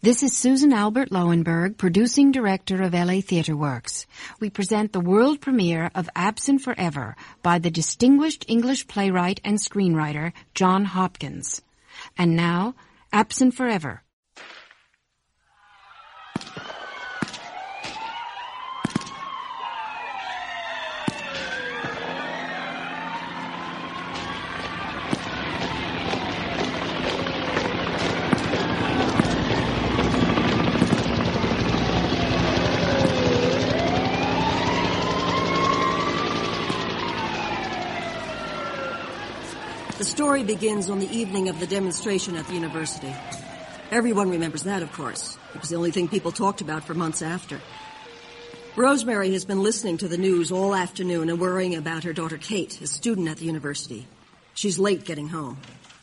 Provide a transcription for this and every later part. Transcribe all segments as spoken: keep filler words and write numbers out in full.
This is Susan Albert Lowenberg, producing director of L A Theatre Works. We present the world premiere of Absent Forever by the distinguished English playwright and screenwriter John Hopkins. And now, Absent Forever. The story begins on the evening of the demonstration at the university. Everyone remembers that, of course. It was the only thing people talked about for months after. Rosemary has been listening to the news all afternoon and worrying about her daughter Kate, a student at the university. She's late getting home.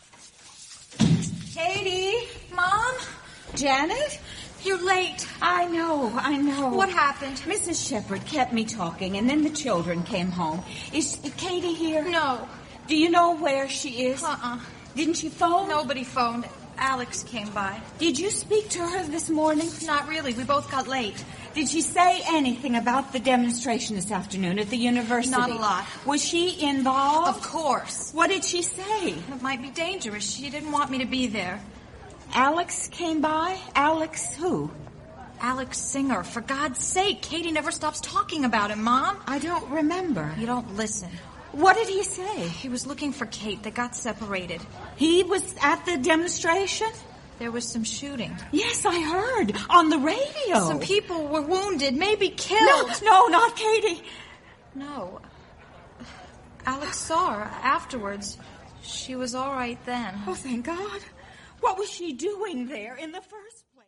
Katie? Mom? Janet? You're late. I know, I know. What happened? Missus Shepherd kept me talking, and then the children came home. Is Katie here? No. Do you know where she is? Uh-uh. Didn't she phone? Nobody phoned. Alex came by. Did you speak to her this morning? Not really. We both got late. Did she say anything about the demonstration this afternoon at the university? Not a lot. Was she involved? Of course. What did she say? It might be dangerous. She didn't want me to be there. Alex came by? Alex who? Alex Singer. For God's sake, Katie never stops talking about him, Mom. I don't remember. You don't listen. What did he say? He was looking for Kate. They got separated. He was at the demonstration? There was some shooting. Yes, I heard. On the radio. Some people were wounded, maybe killed. No, no, not Katie. No. Alex saw her afterwards. She was all right then. Oh, thank God. What was she doing there in the first